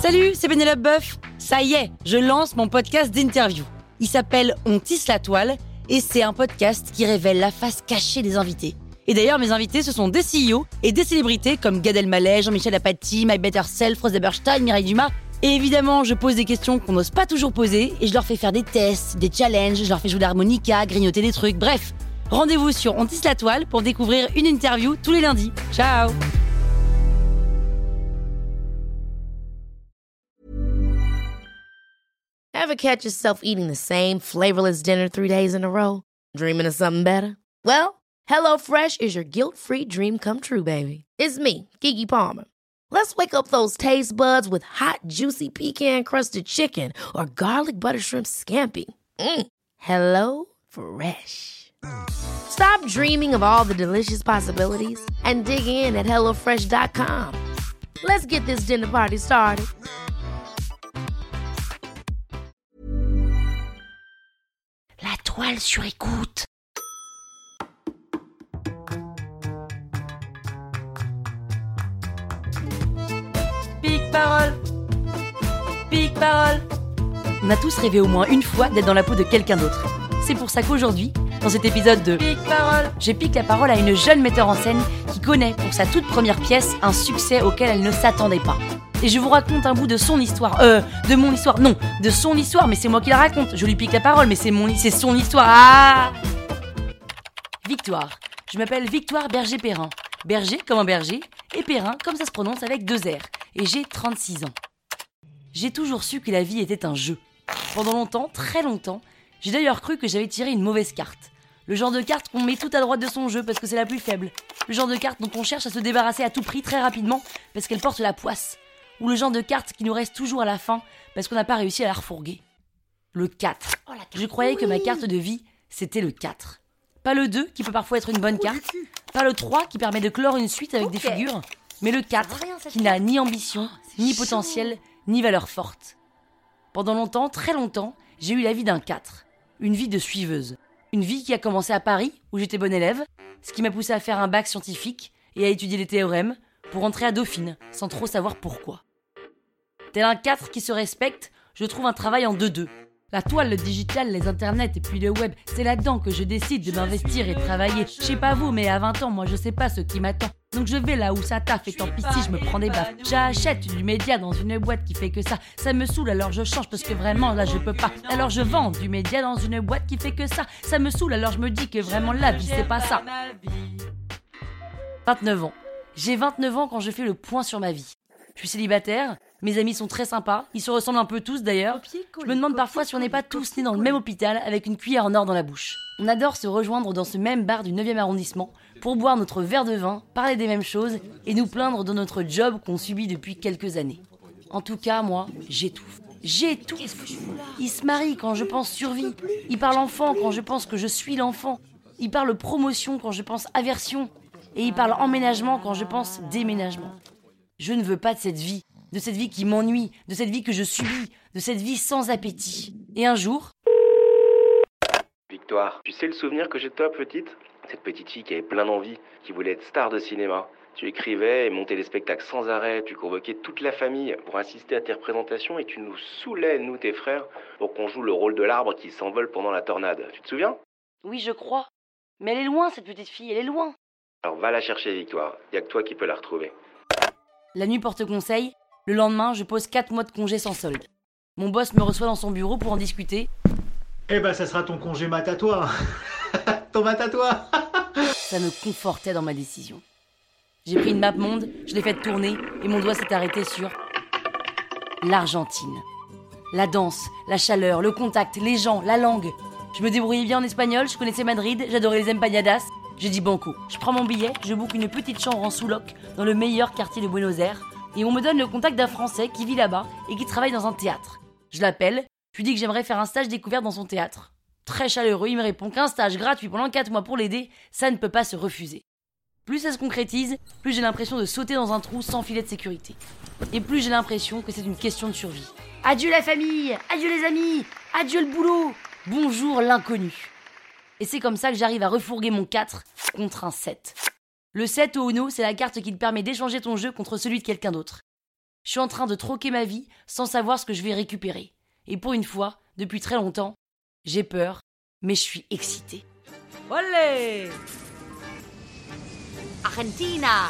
Salut, c'est Pénélope Boeuf. Ça y est, je lance mon podcast d'interview. Il s'appelle On tisse la toile et c'est un podcast qui révèle la face cachée des invités. Et d'ailleurs, mes invités, ce sont des CEO et des célébrités comme Gad Elmaleh, Jean-Michel Apathy, My Better Self, Rose Eberstein, Mireille Dumas. Et évidemment, je pose des questions qu'on n'ose pas toujours poser et je leur fais faire des tests, des challenges, je leur fais jouer d'harmonica, grignoter des trucs, bref. Rendez-vous sur On tisse la toile pour découvrir une interview tous les lundis. Ciao! Ever catch yourself eating the same flavorless dinner 3 days in a row? Dreaming of something better? Well, HelloFresh is your guilt-free dream come true, baby. It's me, Keke Palmer. Let's wake up those taste buds with hot, juicy pecan-crusted chicken or garlic butter shrimp scampi. Hello Fresh. Stop dreaming of all the delicious possibilities and dig in at HelloFresh.com. Let's get this dinner party started. La toile sur écoute. Pique-parole. Pique-parole. On a tous rêvé au moins une fois d'être dans la peau de quelqu'un d'autre. C'est pour ça qu'aujourd'hui, dans cet épisode de Pique-parole, je pique la parole à une jeune metteur en scène qui connaît pour sa toute première pièce un succès auquel elle ne s'attendait pas. Et je vous raconte un bout de son histoire. De mon histoire. Non, de son histoire, mais c'est moi qui la raconte. Je lui pique la parole, mais c'est son histoire. Ah! Victoire. Je m'appelle Victoire Berger-Perrin. Berger comme un berger, et Perrin comme ça se prononce avec 2 R. Et j'ai 36 ans. J'ai toujours su que la vie était un jeu. Pendant longtemps, très longtemps, j'ai d'ailleurs cru que j'avais tiré une mauvaise carte. Le genre de carte qu'on met tout à droite de son jeu parce que c'est la plus faible. Le genre de carte dont on cherche à se débarrasser à tout prix très rapidement parce qu'elle porte la poisse. Ou le genre de carte qui nous reste toujours à la fin parce qu'on n'a pas réussi à la refourguer. Le 4. Je croyais que ma carte de vie, c'était le 4. Pas le 2, qui peut parfois être une bonne carte. Pas le 3, qui permet de clore une suite avec des figures. Mais le 4, qui n'a ni ambition, ni potentiel, ni valeur forte. Pendant longtemps, très longtemps, j'ai eu la vie d'un 4. Une vie de suiveuse. Une vie qui a commencé à Paris, où j'étais bonne élève, ce qui m'a poussé à faire un bac scientifique et à étudier les théorèmes, pour rentrer à Dauphine, sans trop savoir pourquoi. Tel un 4 qui se respecte, je trouve un travail en 2-2. La toile, le digital, les internets et puis le web, c'est là-dedans que je décide de m'investir et de travailler. Je sais pas vous, mais à 20 ans, moi je sais pas ce qui m'attend. Donc je vais là où ça taffe et tant pis si je me prends des baffes. J'achète du média dans une boîte qui fait que ça. Ça me saoule alors je change parce que vraiment là je peux pas. Alors je vends du média dans une boîte qui fait que ça. Ça me saoule alors je me dis que vraiment la vie c'est pas ça. 29 ans. J'ai 29 ans quand je fais le point sur ma vie. Je suis célibataire, mes amis sont très sympas, ils se ressemblent un peu tous d'ailleurs. Je me demande parfois si on n'est pas tous nés dans le même hôpital avec une cuillère en or dans la bouche. On adore se rejoindre dans ce même bar du 9e arrondissement pour boire notre verre de vin, parler des mêmes choses et nous plaindre de notre job qu'on subit depuis quelques années. En tout cas, moi, j'étouffe. J'étouffe. Il se marie quand je pense survie. Il parle enfant quand je pense que je suis l'enfant. Il parle promotion quand je pense aversion. Et il parle emménagement quand je pense déménagement. Je ne veux pas de cette vie qui m'ennuie, de cette vie que je subis, de cette vie sans appétit. Et un jour... Victoire, tu sais le souvenir que j'ai de toi, petite ? Cette petite fille qui avait plein d'envie, qui voulait être star de cinéma. Tu écrivais et montais les spectacles sans arrêt, tu convoquais toute la famille pour assister à tes représentations et tu nous saoulais, nous tes frères, pour qu'on joue le rôle de l'arbre qui s'envole pendant la tornade. Tu te souviens ? Oui, je crois. Mais elle est loin, cette petite fille, elle est loin. Alors va la chercher, Victoire. Y a que toi qui peux la retrouver. La nuit porte conseil. Le lendemain, je pose 4 mois de congé sans solde. Mon boss me reçoit dans son bureau pour en discuter. Eh ben, ça sera ton congé mat à toi. Ton mat à toi. Ça me confortait dans ma décision. J'ai pris une map monde, je l'ai faite tourner et mon doigt s'est arrêté sur l'Argentine. La danse, la chaleur, le contact, les gens, la langue. Je me débrouillais bien en espagnol, je connaissais Madrid, j'adorais les empanadas. J'ai dit banco. Je prends mon billet, je book une petite chambre en sous-loc dans le meilleur quartier de Buenos Aires et on me donne le contact d'un Français qui vit là-bas et qui travaille dans un théâtre. Je l'appelle, je lui dis que j'aimerais faire un stage découverte dans son théâtre. Très chaleureux, il me répond qu'un stage gratuit pendant 4 mois pour l'aider, ça ne peut pas se refuser. Plus ça se concrétise, plus j'ai l'impression de sauter dans un trou sans filet de sécurité. Et plus j'ai l'impression que c'est une question de survie. Adieu la famille, adieu les amis, adieu le boulot, bonjour l'inconnu. Et c'est comme ça que j'arrive à refourguer mon 4 contre un 7. Le 7 au Uno, c'est la carte qui te permet d'échanger ton jeu contre celui de quelqu'un d'autre. Je suis en train de troquer ma vie sans savoir ce que je vais récupérer. Et pour une fois, depuis très longtemps, j'ai peur, mais je suis excitée. Olé! Argentina!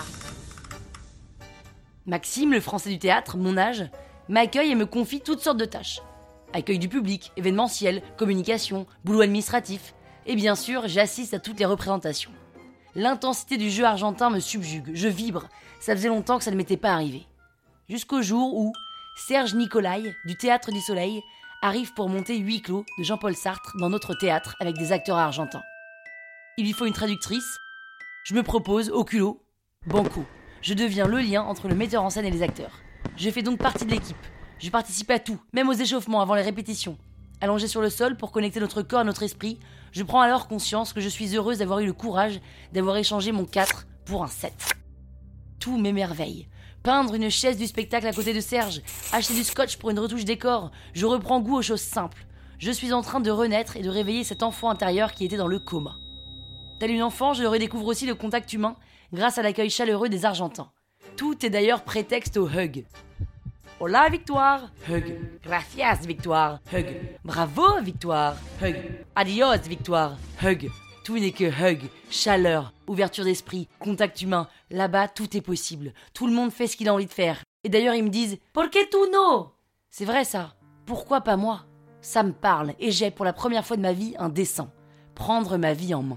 Maxime, le français du théâtre, mon âge, m'accueille et me confie toutes sortes de tâches. Accueil du public, événementiel, communication, boulot administratif. Et bien sûr, j'assiste à toutes les représentations. L'intensité du jeu argentin me subjugue, je vibre. Ça faisait longtemps que ça ne m'était pas arrivé. Jusqu'au jour où Serge Nicolai, du Théâtre du Soleil, arrive pour monter Huis clos de Jean-Paul Sartre dans notre théâtre avec des acteurs argentins. Il lui faut une traductrice. Je me propose, au culot, banco. Je deviens le lien entre le metteur en scène et les acteurs. Je fais donc partie de l'équipe. Je participe à tout, même aux échauffements avant les répétitions. Allongé sur le sol pour connecter notre corps à notre esprit, je prends alors conscience que je suis heureuse d'avoir eu le courage d'avoir échangé mon 4 pour un 7. Tout m'émerveille. Peindre une chaise du spectacle à côté de Serge, acheter du scotch pour une retouche décor, je reprends goût aux choses simples. Je suis en train de renaître et de réveiller cet enfant intérieur qui était dans le coma. Tel une enfant, je redécouvre aussi le contact humain grâce à l'accueil chaleureux des Argentins. Tout est d'ailleurs prétexte au hug. Hola Victoire, hug. Gracias Victoire, hug. Bravo Victoire, hug. Adios Victoire, hug. Tout n'est que hug, chaleur, ouverture d'esprit, contact humain. Là-bas, tout est possible. Tout le monde fait ce qu'il a envie de faire. Et d'ailleurs, ils me disent « ¿Por qué tú no ?» C'est vrai ça. Pourquoi pas moi? Ça me parle et j'ai pour la première fois de ma vie un dessein. Prendre ma vie en main.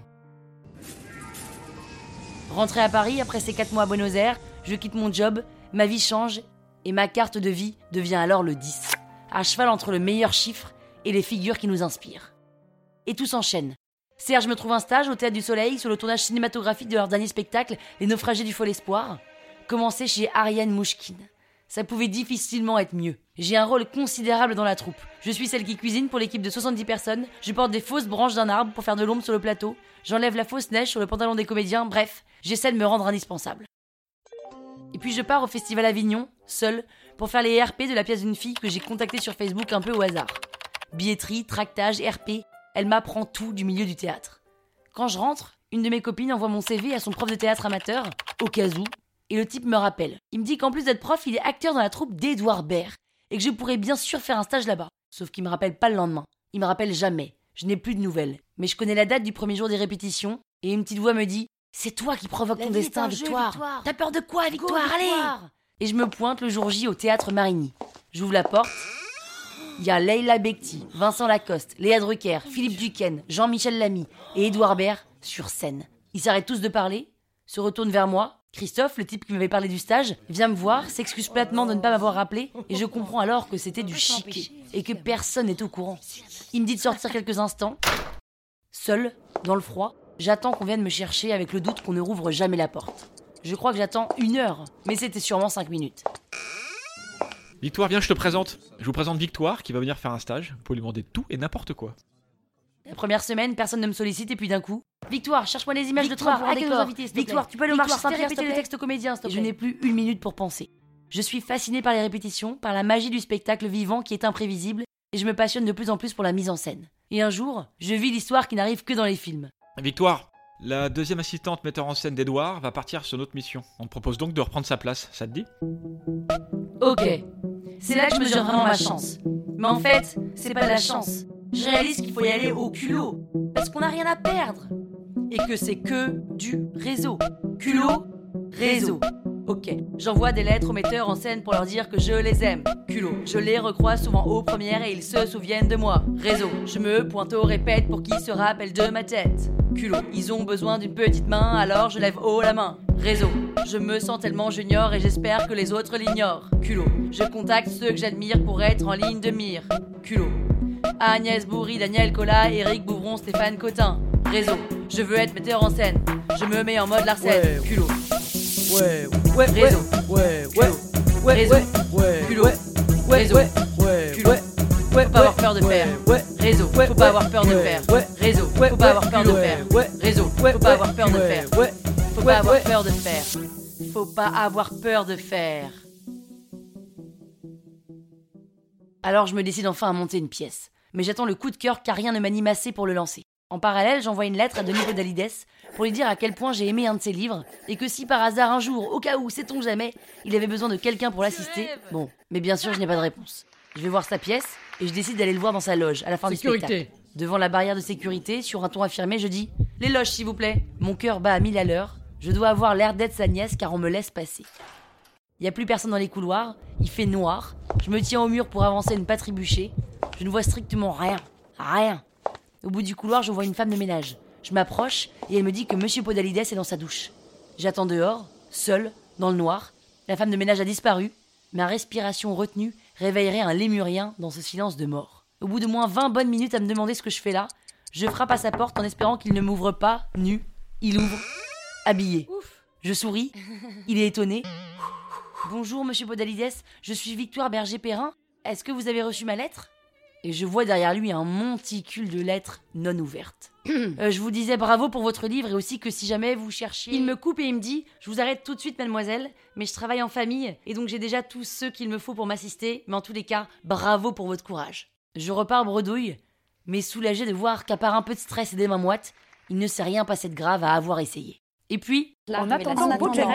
Rentré à Paris après ces 4 mois à Buenos Aires, je quitte mon job, ma vie change et ma carte de vie devient alors le 10. À cheval entre le meilleur chiffre et les figures qui nous inspirent. Et tout s'enchaîne. Serge me trouve un stage au Théâtre du Soleil sur le tournage cinématographique de leur dernier spectacle, Les Naufragés du Fol Espoir, commencé chez Ariane Mouchkine. Ça pouvait difficilement être mieux. J'ai un rôle considérable dans la troupe. Je suis celle qui cuisine pour l'équipe de 70 personnes, je porte des fausses branches d'un arbre pour faire de l'ombre sur le plateau, j'enlève la fausse neige sur le pantalon des comédiens, bref, j'essaie de me rendre indispensable. Et puis je pars au Festival Avignon, seule, pour faire les RP de la pièce d'une fille que j'ai contactée sur Facebook un peu au hasard. Billetterie, tractage, RP, elle m'apprend tout du milieu du théâtre. Quand je rentre, une de mes copines envoie mon CV à son prof de théâtre amateur, au cas où, et le type me rappelle. Il me dit qu'en plus d'être prof, il est acteur dans la troupe d'Edouard Baird, et que je pourrais bien sûr faire un stage là-bas. Sauf qu'il me rappelle pas le lendemain. Il me rappelle jamais. Je n'ai plus de nouvelles. Mais je connais la date du premier jour des répétitions, et une petite voix me dit « C'est toi qui provoque ton destin, Victoire. T'as peur de quoi, Victoire? Allez !» Et je me pointe le jour J au Théâtre Marigny. J'ouvre la porte. Il y a Leila Bekti, Vincent Lacoste, Léa Drucker, Philippe Duquesne, Jean-Michel Lamy et Édouard Baird sur scène. Ils s'arrêtent tous de parler, se retournent vers moi. Christophe, le type qui m'avait parlé du stage, vient me voir, s'excuse platement de ne pas m'avoir rappelé et je comprends alors que c'était du chiquet et que personne n'est au courant. Il me dit de sortir quelques instants. Seul, dans le froid, j'attends qu'on vienne me chercher avec le doute qu'on ne rouvre jamais la porte. Je crois que j'attends 1 heure, mais c'était sûrement 5 minutes. Victoire, viens, je te présente. Je vous présente Victoire qui va venir faire un stage. Vous pouvez lui demander tout et n'importe quoi. La première semaine, personne ne me sollicite et puis d'un coup... Victoire, cherche-moi les images de train pour un décor. Victoire, tu peux aller au marché Saint-Pierre répéter le texte aux comédiens, s'il te plaît. Je n'ai plus 1 minute pour penser. Je suis fascinée par les répétitions, par la magie du spectacle vivant qui est imprévisible et je me passionne de plus en plus pour la mise en scène. Et un jour, je vis l'histoire qui n'arrive que dans les films. Victoire, la deuxième assistante metteur en scène d'Edouard va partir sur notre mission. On te propose donc de reprendre sa place. Ça te dit ? Ok. C'est là que je mesure vraiment ma chance. Mais en fait, c'est pas de la chance. Je réalise qu'il faut y aller au culot. Parce qu'on n'a rien à perdre. Et que c'est que du réseau. Culot, réseau. Ok, j'envoie des lettres aux metteurs en scène pour leur dire que je les aime. Culot, je les recroise souvent aux premières et ils se souviennent de moi. Réseau, je me pointe au répète pour qu'ils se rappellent de ma tête. Culot, ils ont besoin d'une petite main, alors je lève haut la main. Réseau, je me sens tellement junior et j'espère que les autres l'ignorent. Culot, je contacte ceux que j'admire pour être en ligne de mire. Culot, Agnès Bourri, Daniel Collat, Éric Bouvron, Stéphane Cotin. Réseau, je veux être metteur en scène. Je me mets en mode Larsen. Culot. Réseau. Réseau. Culot. Réseau. Culot. Faut pas avoir peur de faire. Réseau. Faut pas avoir peur de faire. Réseau. Faut pas avoir peur de faire. Réseau. Faut pas avoir peur de faire. Faut pas avoir peur de faire. Faut pas avoir peur de faire. Alors je me décide enfin à monter une pièce. Mais j'attends le coup de cœur car rien ne m'anime assez pour le lancer. En parallèle, j'envoie une lettre à Denis Podalides pour lui dire à quel point j'ai aimé un de ses livres et que si par hasard un jour, au cas où, sait-on jamais, il avait besoin de quelqu'un pour l'assister, bon, mais bien sûr je n'ai pas de réponse. Je vais voir sa pièce et je décide d'aller le voir dans sa loge à la fin du spectacle. Devant la barrière de sécurité, sur un ton affirmé, je dis « Les loges s'il vous plaît !» Mon cœur bat à 1000 à l'heure, je dois avoir l'air d'être sa nièce car on me laisse passer. Il n'y a plus personne dans les couloirs, il fait noir, je me tiens au mur pour avancer une pas trébuchée, je ne vois strictement rien. Au bout du couloir, je vois une femme de ménage. Je m'approche et elle me dit que Monsieur Podalides est dans sa douche. J'attends dehors, seul, dans le noir. La femme de ménage a disparu. Ma respiration retenue réveillerait un lémurien dans ce silence de mort. Au bout de moins 20 bonnes minutes à me demander ce que je fais là, je frappe à sa porte en espérant qu'il ne m'ouvre pas, nu. Il ouvre, habillé. Je souris, il est étonné. Bonjour Monsieur Podalides, je suis Victoire Berger-Perrin. Est-ce que vous avez reçu ma lettre ? Et je vois derrière lui un monticule de lettres non ouvertes. Je vous disais bravo pour votre livre et aussi que si jamais vous cherchiez... Il me coupe et il me dit « Je vous arrête tout de suite mademoiselle, mais je travaille en famille et donc j'ai déjà tous ceux qu'il me faut pour m'assister, mais en tous les cas, bravo pour votre courage. » Je repars bredouille, mais soulagé de voir qu'à part un peu de stress et des mains moites, il ne s'est rien passé de grave à avoir essayé. Et puis... En attendant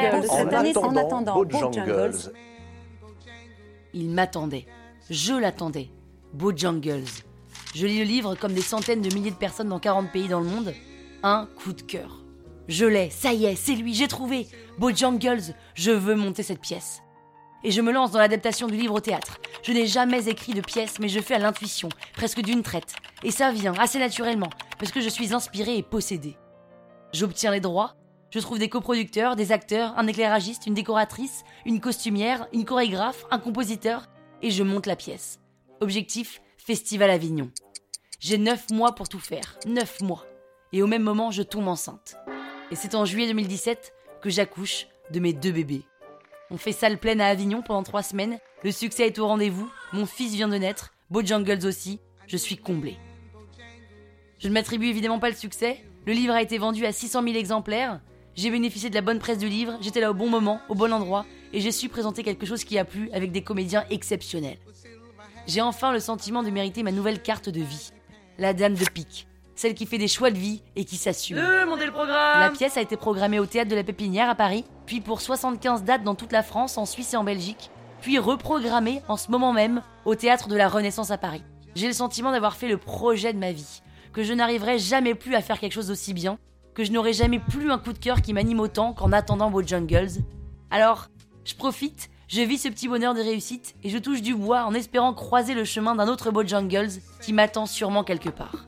Bojangles. Il m'attendait. Je l'attendais. Bojangles. Je lis le livre comme des centaines de milliers de personnes dans 40 pays dans le monde. Un coup de cœur. Je l'ai, ça y est, c'est lui, j'ai trouvé. Bojangles, je veux monter cette pièce. Et je me lance dans l'adaptation du livre au théâtre. Je n'ai jamais écrit de pièce, mais je fais à l'intuition, presque d'une traite. Et ça vient assez naturellement, parce que je suis inspirée et possédée. J'obtiens les droits, je trouve des coproducteurs, des acteurs, un éclairagiste, une décoratrice, une costumière, une chorégraphe, un compositeur, et je monte la pièce. Objectif, Festival Avignon. J'ai 9 mois pour tout faire, 9 mois. Et au même moment, je tombe enceinte. Et c'est en juillet 2017 que j'accouche de mes 2 bébés. On fait salle pleine à Avignon pendant 3 semaines, le succès est au rendez-vous, mon fils vient de naître, Bojangles aussi, je suis comblée. Je ne m'attribue évidemment pas le succès, le livre a été vendu à 600 000 exemplaires, j'ai bénéficié de la bonne presse du livre, j'étais là au bon moment, au bon endroit, et j'ai su présenter quelque chose qui a plu avec des comédiens exceptionnels. J'ai enfin le sentiment de mériter ma nouvelle carte de vie. La dame de pique. Celle qui fait des choix de vie et qui s'assume. Montez le programme. La pièce a été programmée au Théâtre de la Pépinière à Paris, puis pour 75 dates dans toute la France, en Suisse et en Belgique, puis reprogrammée en ce moment même au Théâtre de la Renaissance à Paris. J'ai le sentiment d'avoir fait le projet de ma vie, que je n'arriverai jamais plus à faire quelque chose d'aussi bien, que je n'aurai jamais plus un coup de cœur qui m'anime autant qu'en attendant Bojangles. Alors, je profite, je vis ce petit bonheur de réussite et je touche du bois en espérant croiser le chemin d'un autre Bojangles qui m'attend sûrement quelque part.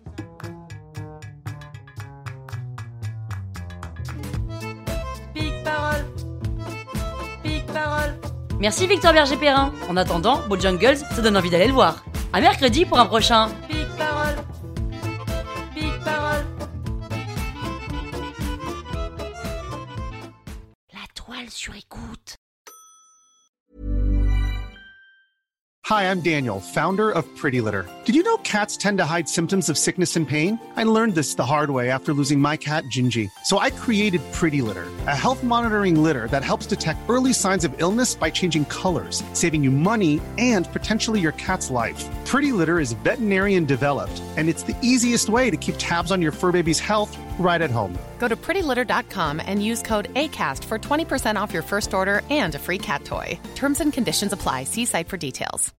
Pique-parole. Merci Victoire Berger-Perrin. En attendant, Bojangles, ça donne envie d'aller le voir. À mercredi pour un prochain Pique-parole. La toile sur écoute. Hi, I'm Daniel, founder of Pretty Litter. Did you know cats tend to hide symptoms of sickness and pain? I learned this the hard way after losing my cat, Gingy. So I created Pretty Litter, a health monitoring litter that helps detect early signs of illness by changing colors, saving you money and potentially your cat's life. Pretty Litter is veterinarian developed, and it's the easiest way to keep tabs on your fur baby's health right at home. Go to prettylitter.com and use code ACAST for 20% off your first order and a free cat toy. Terms and conditions apply. See site for details.